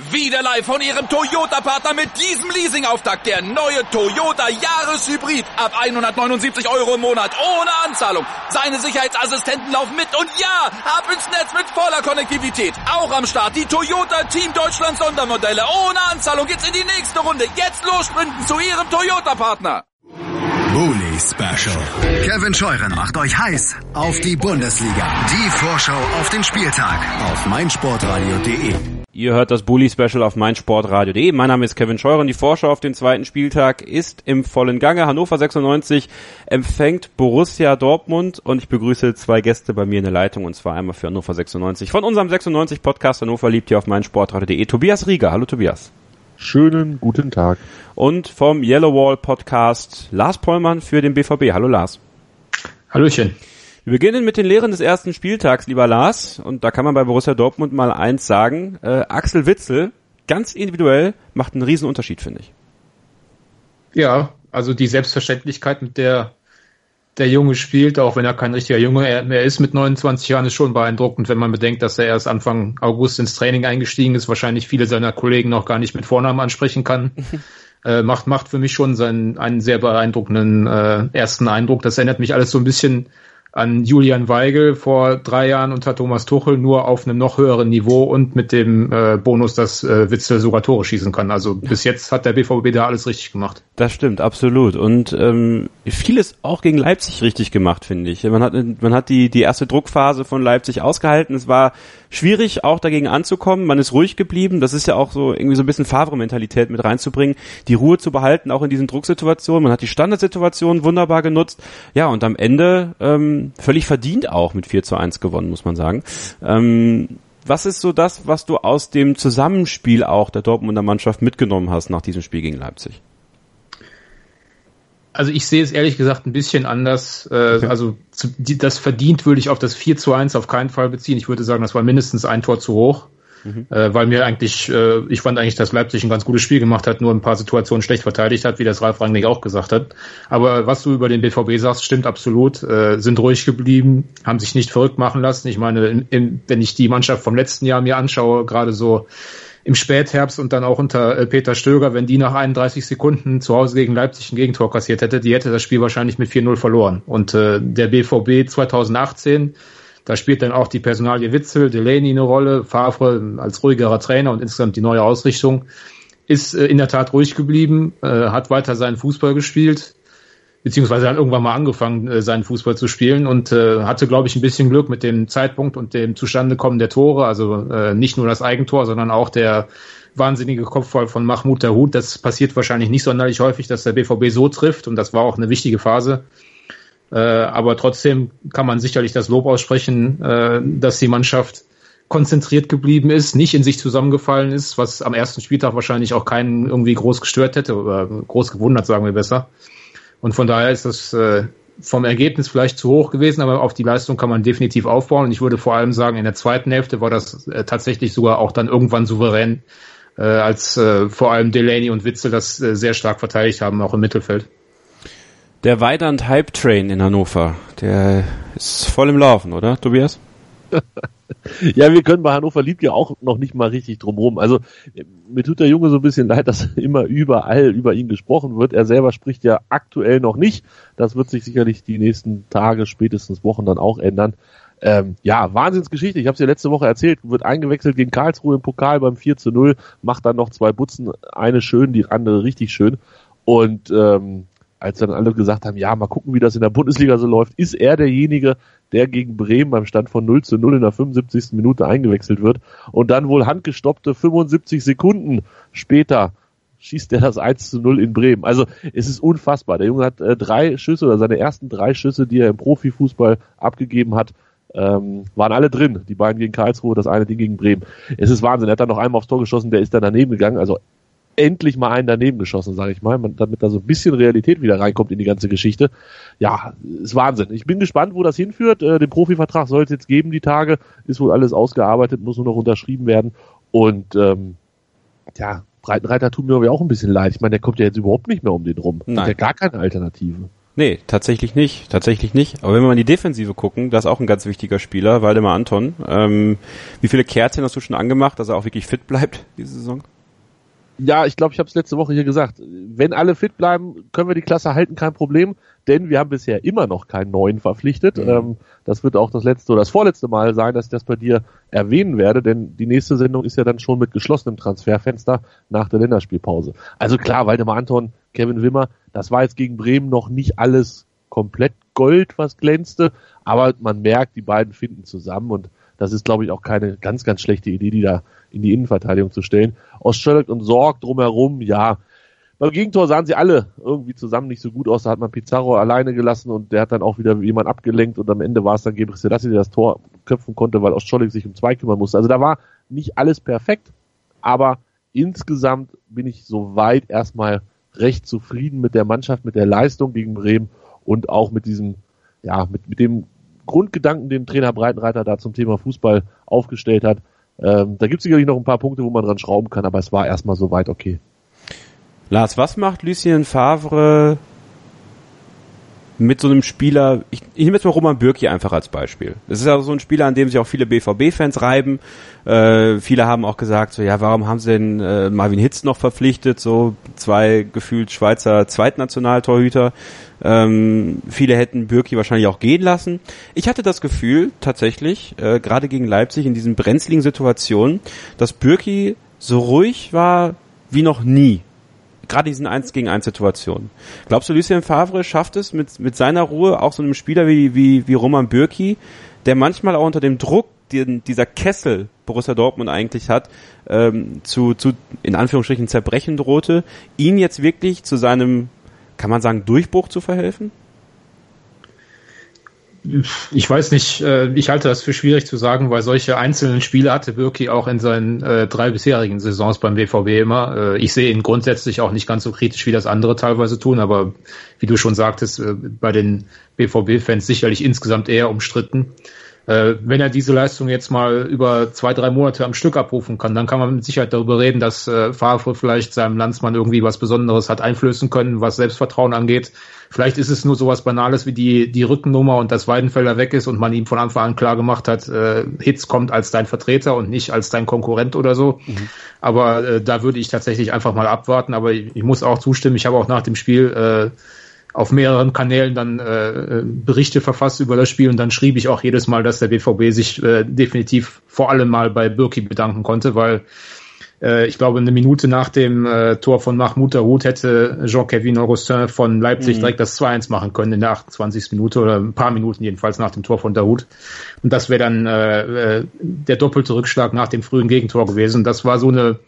Wieder live von Ihrem Toyota-Partner mit diesem Leasing-Auftakt. Der neue Toyota Jahreshybrid. Ab 179 € im Monat. Ohne Anzahlung. Seine Sicherheitsassistenten laufen mit. Und ja, ab ins Netz mit voller Konnektivität. Auch am Start die Toyota Team Deutschland Sondermodelle. Ohne Anzahlung geht's in die nächste Runde. Jetzt los sprinten zu Ihrem Toyota-Partner. Bully Special. Kevin Scheuren macht euch heiß auf die Bundesliga. Die Vorschau auf den Spieltag auf meinsportradio.de. Ihr hört das Bully Special auf meinsportradio.de. Mein Name ist Kevin Scheuren. Die Vorschau auf den zweiten Spieltag ist im vollen Gange. Hannover 96 empfängt Borussia Dortmund und ich begrüße zwei Gäste bei mir in der Leitung und zwar einmal für Hannover 96 von unserem 96 Podcast Hannover liebt hier auf meinsportradio.de. Tobias Rieger. Hallo Tobias. Schönen guten Tag. Und vom Yellow Wall Podcast Lars Pollmann für den BVB. Hallo Lars. Hallöchen. Wir beginnen mit den Lehren des ersten Spieltags, lieber Lars. Und da kann man bei Borussia Dortmund mal eins sagen. Axel Witsel, ganz individuell, macht einen riesen Unterschied, finde ich. Ja, also die Selbstverständlichkeit, mit der der Junge spielt, auch wenn er kein richtiger Junge mehr ist mit 29 Jahren, ist schon beeindruckend, wenn man bedenkt, dass er erst Anfang August ins Training eingestiegen ist, wahrscheinlich viele seiner Kollegen noch gar nicht mit Vornamen ansprechen kann. Macht für mich schon einen sehr beeindruckenden ersten Eindruck. Das erinnert mich alles so ein bisschen an Julian Weigl vor 3 Jahren unter Thomas Tuchel, nur auf einem noch höheren Niveau und mit dem Bonus, dass Witsel sogar Tore schießen kann. Also bis jetzt hat der BVB da alles richtig gemacht. Das stimmt, absolut. Und vieles auch gegen Leipzig richtig gemacht, finde ich. Man hat die erste Druckphase von Leipzig ausgehalten. Es war schwierig, auch dagegen anzukommen. Man ist ruhig geblieben. Das ist ja auch so irgendwie so ein bisschen Favre-Mentalität mit reinzubringen, die Ruhe zu behalten, auch in diesen Drucksituationen. Man hat die Standardsituation wunderbar genutzt. Ja, und am Ende völlig verdient auch mit 4:1 gewonnen, muss man sagen. Was ist so das, was du aus dem Zusammenspiel auch der Dortmunder Mannschaft mitgenommen hast nach diesem Spiel gegen Leipzig? Also ich sehe es ehrlich gesagt ein bisschen anders. Okay. Also das verdient würde ich auf das 4:1 auf keinen Fall beziehen. Ich würde sagen, das war mindestens ein Tor zu hoch. Weil mir eigentlich, ich fand eigentlich, dass Leipzig ein ganz gutes Spiel gemacht hat, nur ein paar Situationen schlecht verteidigt hat, wie das Ralf Rangnick auch gesagt hat. Aber was du über den BVB sagst, stimmt absolut. Sind ruhig geblieben, haben sich nicht verrückt machen lassen. Ich meine, wenn ich die Mannschaft vom letzten Jahr mir anschaue, gerade so im Spätherbst und dann auch unter Peter Stöger, wenn die nach 31 Sekunden zu Hause gegen Leipzig ein Gegentor kassiert hätte, die hätte das Spiel wahrscheinlich mit 4:0 verloren. Und der BVB 2018, da spielt dann auch die Personalie Witsel, Delaney eine Rolle, Favre als ruhigerer Trainer und insgesamt die neue Ausrichtung, ist in der Tat ruhig geblieben, hat weiter seinen Fußball gespielt, beziehungsweise hat irgendwann mal angefangen, seinen Fußball zu spielen und hatte, glaube ich, ein bisschen Glück mit dem Zeitpunkt und dem Zustandekommen der Tore, also nicht nur das Eigentor, sondern auch der wahnsinnige Kopfball von Mahmoud Dahoud. Das passiert wahrscheinlich nicht sonderlich häufig, dass der BVB so trifft und das war auch eine wichtige Phase. Aber trotzdem kann man sicherlich das Lob aussprechen, dass die Mannschaft konzentriert geblieben ist, nicht in sich zusammengefallen ist, was am ersten Spieltag wahrscheinlich auch keinen irgendwie groß gestört hätte oder groß gewundert, sagen wir besser. Und von daher ist das vom Ergebnis vielleicht zu hoch gewesen, aber auf die Leistung kann man definitiv aufbauen. Und ich würde vor allem sagen, in der zweiten Hälfte war das tatsächlich sogar auch dann irgendwann souverän, als vor allem Delaney und Witsel das sehr stark verteidigt haben, auch im Mittelfeld. Der Weidand Hype Train in Hannover, der ist voll im Laufen, oder, Tobias? Ja, wir können bei Hannover liebt ja auch noch nicht mal richtig drumherum. Also mir tut der Junge so ein bisschen leid, dass immer überall über ihn gesprochen wird. Er selber spricht ja aktuell noch nicht. Das wird sich sicherlich die nächsten Tage, spätestens Wochen dann auch ändern. Ja, Wahnsinnsgeschichte. Ich habe es ja letzte Woche erzählt. Wird eingewechselt gegen Karlsruhe im Pokal beim 4:0, macht dann noch 2 Butzen, eine schön, die andere richtig schön. Und als dann alle gesagt haben, ja, mal gucken, wie das in der Bundesliga so läuft, ist er derjenige, der gegen Bremen beim Stand von 0:0 in der 75. Minute eingewechselt wird und dann wohl handgestoppte 75 Sekunden später schießt er das 1:0 in Bremen. Also es ist unfassbar. Der Junge hat 3 Schüsse oder seine ersten 3 Schüsse, die er im Profifußball abgegeben hat, waren alle drin. Die beiden gegen Karlsruhe, das eine Ding gegen Bremen. Es ist Wahnsinn. Er hat dann noch einmal aufs Tor geschossen, der ist dann daneben gegangen. Also endlich mal einen daneben geschossen, sage ich mal, damit da so ein bisschen Realität wieder reinkommt in die ganze Geschichte. Ja, ist Wahnsinn. Ich bin gespannt, wo das hinführt. Den Profivertrag soll es jetzt geben, die Tage. Ist wohl alles ausgearbeitet, muss nur noch unterschrieben werden. Und Breitenreiter tut mir aber auch ein bisschen leid. Ich meine, der kommt ja jetzt überhaupt nicht mehr um den rum. Nein. Hat ja gar keine Alternative. Nee, tatsächlich nicht. Aber wenn wir mal in die Defensive gucken, das ist auch ein ganz wichtiger Spieler, Waldemar Anton. Wie viele Kerzchen hast du schon angemacht, dass er auch wirklich fit bleibt diese Saison? Ja, ich glaube, ich habe es letzte Woche hier gesagt. Wenn alle fit bleiben, können wir die Klasse halten, kein Problem. Denn wir haben bisher immer noch keinen neuen verpflichtet. Das wird auch das letzte oder das vorletzte Mal sein, dass ich das bei dir erwähnen werde. Denn die nächste Sendung ist ja dann schon mit geschlossenem Transferfenster nach der Länderspielpause. Also klar, Waldemar Anton, Kevin Wimmer, das war jetzt gegen Bremen noch nicht alles komplett Gold, was glänzte. Aber man merkt, die beiden finden zusammen. Und das ist, glaube ich, auch keine ganz, ganz schlechte Idee, die da in die Innenverteidigung zu stellen. Ostschöllek und Sorg drumherum, ja. Beim Gegentor sahen sie alle irgendwie zusammen nicht so gut aus. Da hat man Pizarro alleine gelassen und der hat dann auch wieder jemand abgelenkt und am Ende war es dann Gebre Selassie, der das Tor köpfen konnte, weil Ostschöllek sich um 2 kümmern musste. Also da war nicht alles perfekt, aber insgesamt bin ich soweit erstmal recht zufrieden mit der Mannschaft, mit der Leistung gegen Bremen und auch mit diesem, ja, mit dem Grundgedanken, den Trainer Breitenreiter da zum Thema Fußball aufgestellt hat. Da gibt es sicherlich noch ein paar Punkte, wo man dran schrauben kann, aber es war erstmal soweit okay. Lars, was macht Lucien Favre mit so einem Spieler, ich nehme jetzt mal Roman Bürki einfach als Beispiel. Es ist ja so ein Spieler, an dem sich auch viele BVB-Fans reiben. Viele haben auch gesagt, so ja, warum haben sie denn Marvin Hitz noch verpflichtet, so 2 gefühlt Schweizer Zweitnationaltorhüter. Viele hätten Bürki wahrscheinlich auch gehen lassen. Ich hatte das Gefühl, tatsächlich, gerade gegen Leipzig in diesen brenzligen Situationen, dass Bürki so ruhig war wie noch nie. Gerade in diesen 1-gegen-1 Situationen. Glaubst du, Lucien Favre schafft es mit seiner Ruhe, auch so einem Spieler wie Roman Bürki, der manchmal auch unter dem Druck, den dieser Kessel Borussia Dortmund eigentlich hat, zu in Anführungsstrichen Zerbrechen drohte, ihn jetzt wirklich zu seinem, kann man sagen, Durchbruch zu verhelfen? Ich weiß nicht, ich halte das für schwierig zu sagen, weil solche einzelnen Spiele hatte Bürki auch in seinen 3 bisherigen Saisons beim BVB immer. Ich sehe ihn grundsätzlich auch nicht ganz so kritisch, wie das andere teilweise tun, aber wie du schon sagtest, bei den BVB-Fans sicherlich insgesamt eher umstritten. Wenn er diese Leistung jetzt mal über 2-3 Monate am Stück abrufen kann, dann kann man mit Sicherheit darüber reden, dass Favre vielleicht seinem Landsmann irgendwie was Besonderes hat einflößen können, was Selbstvertrauen angeht. Vielleicht ist es nur sowas Banales wie die Rückennummer und dass Weidenfeller weg ist und man ihm von Anfang an klar gemacht hat, Hitz kommt als dein Vertreter und nicht als dein Konkurrent oder so. Aber da würde ich tatsächlich einfach mal abwarten. Aber ich muss auch zustimmen, ich habe auch nach dem Spiel auf mehreren Kanälen dann Berichte verfasst über das Spiel und dann schrieb ich auch jedes Mal, dass der BVB sich definitiv vor allem mal bei Bürki bedanken konnte, weil ich glaube, eine Minute nach dem Tor von Mahmoud Dahoud hätte Jean-Kevin Augustin von Leipzig direkt das 2-1 machen können in der 28. Minute oder ein paar Minuten jedenfalls nach dem Tor von Dahoud. Und das wäre dann der doppelte Rückschlag nach dem frühen Gegentor gewesen. Das war so eine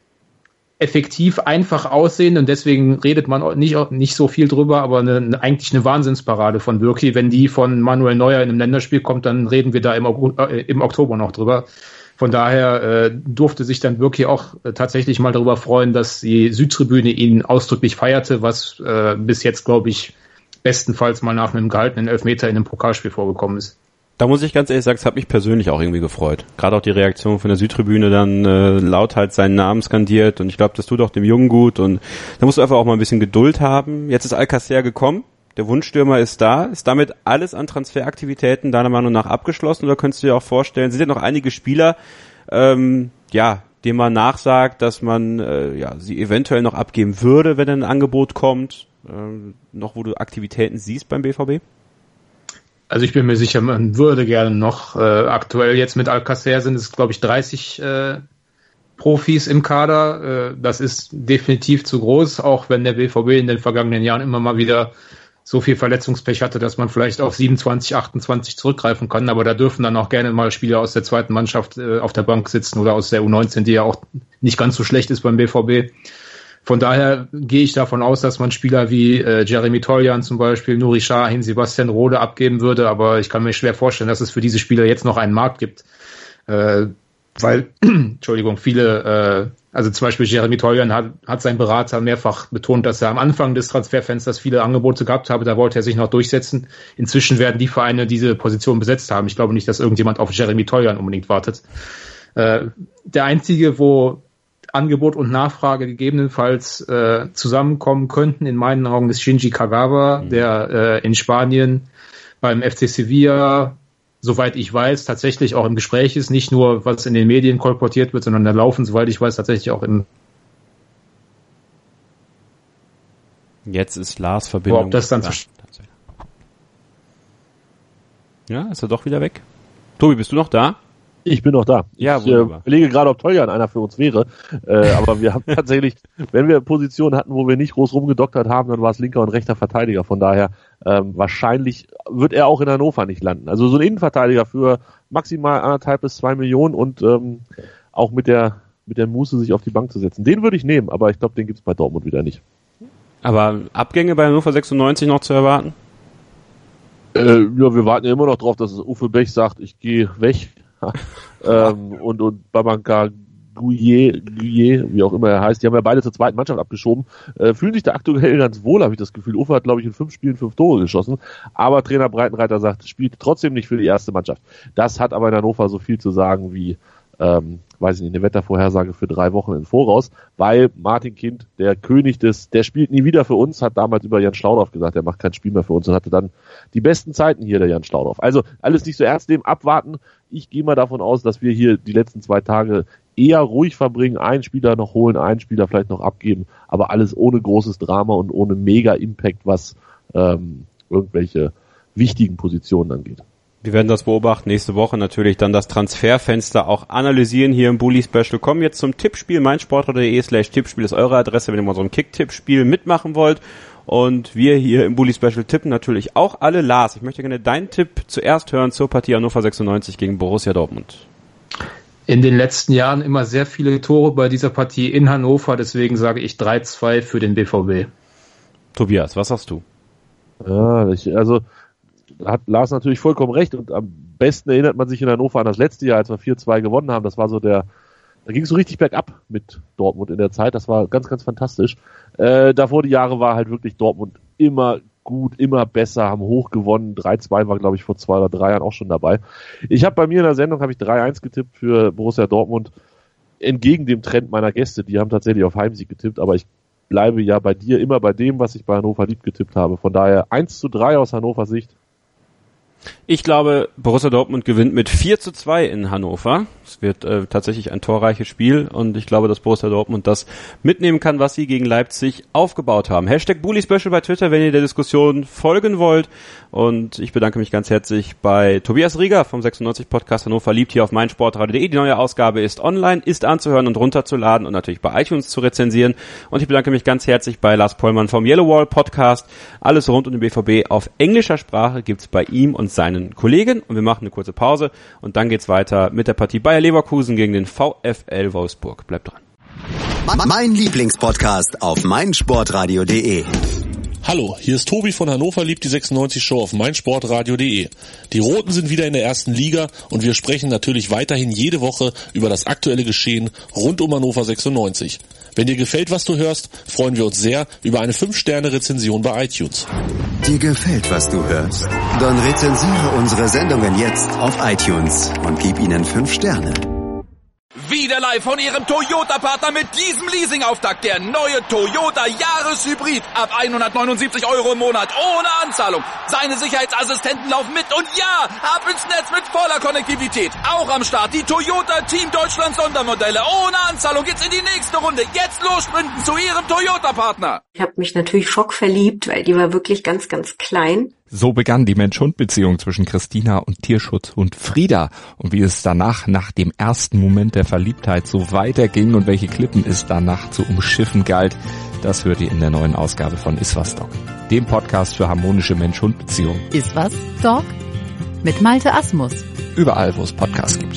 effektiv einfach aussehende und deswegen redet man nicht so viel drüber, aber eigentlich eine Wahnsinnsparade von Bürki. Wenn die von Manuel Neuer in einem Länderspiel kommt, dann reden wir da im Oktober noch drüber. Von daher durfte sich dann Bürki auch tatsächlich mal darüber freuen, dass die Südtribüne ihn ausdrücklich feierte, was bis jetzt, glaube ich, bestenfalls mal nach einem gehaltenen Elfmeter in einem Pokalspiel vorgekommen ist. Da muss ich ganz ehrlich sagen, es hat mich persönlich auch irgendwie gefreut. Gerade auch die Reaktion von der Südtribüne dann laut halt seinen Namen skandiert und ich glaube, das tut auch dem Jungen gut und da musst du einfach auch mal ein bisschen Geduld haben. Jetzt ist Alcacer gekommen. Der Wunschstürmer ist da. Ist damit alles an Transferaktivitäten deiner Meinung nach abgeschlossen oder könntest du dir auch vorstellen, sind ja noch einige Spieler, denen man nachsagt, dass man sie eventuell noch abgeben würde, wenn ein Angebot kommt, noch wo du Aktivitäten siehst beim BVB? Also ich bin mir sicher, man würde gerne noch, aktuell jetzt mit Alcacer sind es, glaube ich, 30 Profis im Kader. Das ist definitiv zu groß, auch wenn der BVB in den vergangenen Jahren immer mal wieder so viel Verletzungspech hatte, dass man vielleicht auf 27, 28 zurückgreifen kann. Aber da dürfen dann auch gerne mal Spieler aus der zweiten Mannschaft auf der Bank sitzen oder aus der U19, die ja auch nicht ganz so schlecht ist beim BVB. Von daher gehe ich davon aus, dass man Spieler wie Jeremy Toljan zum Beispiel, Nuri Sahin, Sebastian Rode abgeben würde. Aber ich kann mir schwer vorstellen, dass es für diese Spieler jetzt noch einen Markt gibt. Weil, viele, also zum Beispiel Jeremy Toljan hat sein Berater mehrfach betont, dass er am Anfang des Transferfensters viele Angebote gehabt habe, da wollte er sich noch durchsetzen. Inzwischen werden die Vereine diese Position besetzt haben. Ich glaube nicht, dass irgendjemand auf Jeremy Toljan unbedingt wartet. Der einzige, wo Angebot und Nachfrage gegebenenfalls zusammenkommen könnten. In meinen Augen ist Shinji Kagawa, der in Spanien beim FC Sevilla, soweit ich weiß, tatsächlich auch im Gespräch ist. Nicht nur, was in den Medien kolportiert wird, sondern da laufen, soweit ich weiß, tatsächlich auch im... Jetzt ist Lars Verbindung. Ob das dann ja, ist er doch wieder weg? Tobi, bist du noch da? Ich bin noch da. Ja, ich überlege gerade, ob Toljan einer für uns wäre. Aber wir haben tatsächlich, wenn wir Positionen hatten, wo wir nicht groß rumgedoktert haben, dann war es linker und rechter Verteidiger. Von daher wahrscheinlich wird er auch in Hannover nicht landen. Also so ein Innenverteidiger für maximal 1,5 bis 2 Millionen und auch mit der Muße, sich auf die Bank zu setzen. Den würde ich nehmen, aber ich glaube, den gibt's bei Dortmund wieder nicht. Aber Abgänge bei Hannover 96 noch zu erwarten? Ja, wir warten ja immer noch drauf, dass Uwe Bech sagt, ich gehe weg. Und Babanka Gouillet, wie auch immer er heißt, die haben ja beide zur zweiten Mannschaft abgeschoben, fühlen sich da aktuell ganz wohl, habe ich das Gefühl. Uwe hat, glaube ich, in 5 Spielen 5 Tore geschossen, aber Trainer Breitenreiter sagt, spielt trotzdem nicht für die erste Mannschaft. Das hat aber in Hannover so viel zu sagen wie, weiß ich nicht, eine Wettervorhersage für 3 Wochen im Voraus, weil Martin Kind, der König der spielt nie wieder für uns, hat damals über Jan Schlaudorff gesagt, er macht kein Spiel mehr für uns und hatte dann die besten Zeiten hier, der Jan Schlaudorff. Also alles nicht so ernst nehmen, abwarten. Ich gehe mal davon aus, dass wir hier die letzten 2 Tage eher ruhig verbringen, einen Spieler noch holen, einen Spieler vielleicht noch abgeben, aber alles ohne großes Drama und ohne Mega-Impact, was irgendwelche wichtigen Positionen angeht. Wir werden das beobachten. Nächste Woche natürlich dann das Transferfenster auch analysieren hier im Bully Special. Kommen jetzt zum Tippspiel. meinsportradio.de/Tippspiel ist eure Adresse, wenn ihr mal so ein Kick-Tippspiel mitmachen wollt. Und wir hier im Bully Special tippen natürlich auch alle. Lars, ich möchte gerne deinen Tipp zuerst hören zur Partie Hannover 96 gegen Borussia Dortmund. In den letzten Jahren immer sehr viele Tore bei dieser Partie in Hannover. Deswegen sage ich 3-2 für den BVB. Tobias, was sagst du? Ja, hat Lars natürlich vollkommen recht und am besten erinnert man sich in Hannover an das letzte Jahr, als wir 4-2 gewonnen haben. Das war so da ging es so richtig bergab mit Dortmund in der Zeit. Das war ganz, ganz fantastisch. Davor die Jahre war halt wirklich Dortmund immer gut, immer besser, haben hoch gewonnen. 3-2 war, glaube ich, vor 2 oder 3 Jahren auch schon dabei. Ich habe bei mir in der Sendung 3-1 getippt für Borussia Dortmund. Entgegen dem Trend meiner Gäste, die haben tatsächlich auf Heimsieg getippt, aber ich bleibe ja bei dir immer bei dem, was ich bei Hannover Lieb getippt habe. Von daher 1-3 aus Hannover Sicht. Ich glaube, Borussia Dortmund gewinnt mit 4-2 in Hannover. Es wird tatsächlich ein torreiches Spiel und ich glaube, dass Borussia Dortmund das mitnehmen kann, was sie gegen Leipzig aufgebaut haben. #BullySpecial bei Twitter, wenn ihr der Diskussion folgen wollt. Und ich bedanke mich ganz herzlich bei Tobias Rieger vom 96 Podcast Hannover liebt hier auf meinsportradio.de. Die neue Ausgabe ist online, ist anzuhören und runterzuladen und natürlich bei iTunes zu rezensieren. Und ich bedanke mich ganz herzlich bei Lars Pollmann vom Yellow Wall Podcast. Alles rund um den BVB auf englischer Sprache gibt's bei ihm und seinen Kollegen. Und wir machen eine kurze Pause und dann geht's weiter mit der Partie Bayer Leverkusen gegen den VfL Wolfsburg. Bleibt dran. Mein Lieblingspodcast auf meinsportradio.de. Hallo, hier ist Tobi von Hannover liebt die 96 Show auf meinsportradio.de. Die Roten sind wieder in der ersten Liga und wir sprechen natürlich weiterhin jede Woche über das aktuelle Geschehen rund um Hannover 96. Wenn dir gefällt, was du hörst, freuen wir uns sehr über eine 5-Sterne-Rezension bei iTunes. Dir gefällt, was du hörst? Dann rezensiere unsere Sendungen jetzt auf iTunes und gib ihnen 5 Sterne. Wieder live von Ihrem Toyota-Partner mit diesem Leasing-Auftakt. Der neue Toyota Jahreshybrid. Ab 179 € im Monat. Ohne Anzahlung. Seine Sicherheitsassistenten laufen mit. Und ja, ab ins Netz mit voller Konnektivität. Auch am Start die Toyota Team Deutschland Sondermodelle. Ohne Anzahlung geht's in die nächste Runde. Jetzt los sprinten zu Ihrem Toyota-Partner. Ich habe mich natürlich schockverliebt, weil die war wirklich ganz, ganz klein. So begann die Mensch-Hund-Beziehung zwischen Christina und Tierschutzhund Frieda. Und wie es danach, nach dem ersten Moment der Verliebtheit, so weiterging und welche Klippen es danach zu umschiffen galt, das hört ihr in der neuen Ausgabe von Iswas Dog, dem Podcast für harmonische Mensch-Hund-Beziehungen. Iswas Dog? Mit Malte Asmus. Überall, wo es Podcasts gibt.